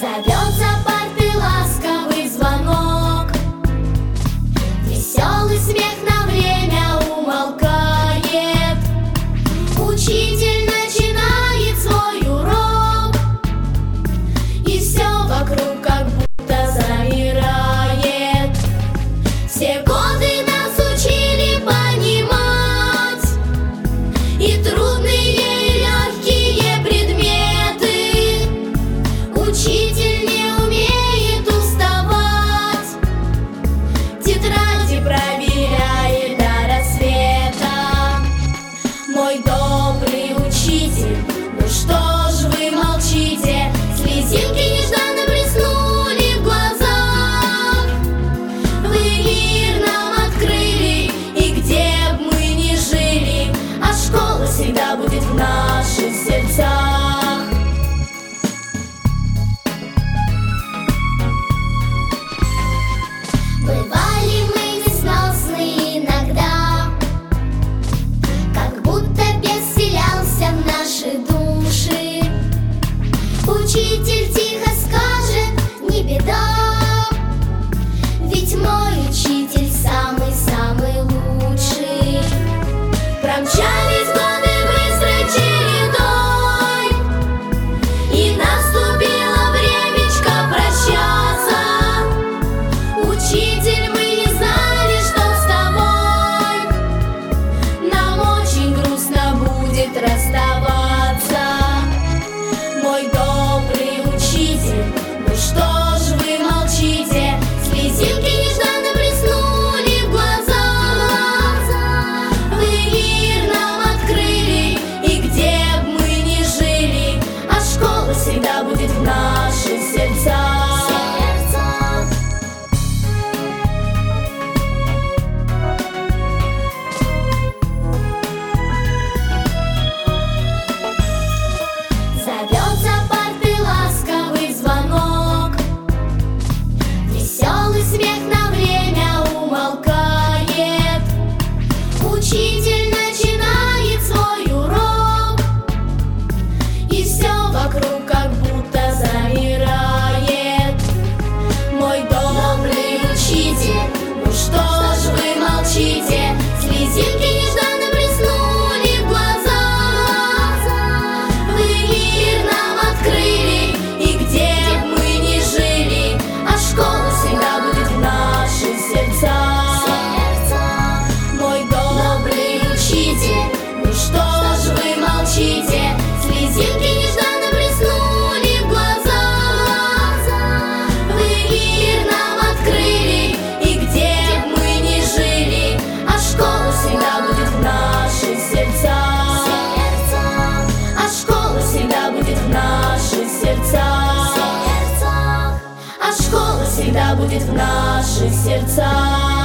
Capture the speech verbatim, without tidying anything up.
Зовет за парты ласковый звонок, веселый смех на время умолкает. Учитель начинает свой урок, и все вокруг как будто замирает. Все годы нас учили понимать и трудные, и легкие предметы. Учитель не умеет уставать, тетради проверяет до рассвета. Мой добрый учитель, ну что ж вы молчите? Слезинки нежданно блеснули в глазах. Вы мир нам открыли, и где б мы ни жили, а школа всегда будет в наших сердцах. Бывали мы несносные иногда, как будто бес вселялся в наши души. Учитель тихо скажет: не беда, ведь мой учитель самый-самый лучший. Промчались годы быстрой чередой, и наступило времечко прощаться. Учитель, мы не знали, что с тобой нам очень грустно будет расставаться. Мой добрый учитель, ну что ж вы молчите? Слезинки нежданно блеснули в глазах. Вы мир нам открыли, и где б мы ни жили, а школа всегда будет в наших сердцах. Зовет за парты ласковый звонок, веселый смех на время умолкает. Учитель начинает свой урок, и все вокруг как будто замирает. Мой добрый учитель, ну что ж вы молчите? Слезинки нежданно блеснули в глазах. Вы мир нам открыли, и где б мы ни жили, а школа всегда будет в наших сердцах. Мой добрый учитель, ну что ж вы молчите? Слезинки нежданно блеснули в глазах. Вы мир нам открыли, и где б мы ни жили, а школа всегда будет в наших сердцах. А школа всегда будет в наших сердцах. А школа всегда будет в наших сердцах.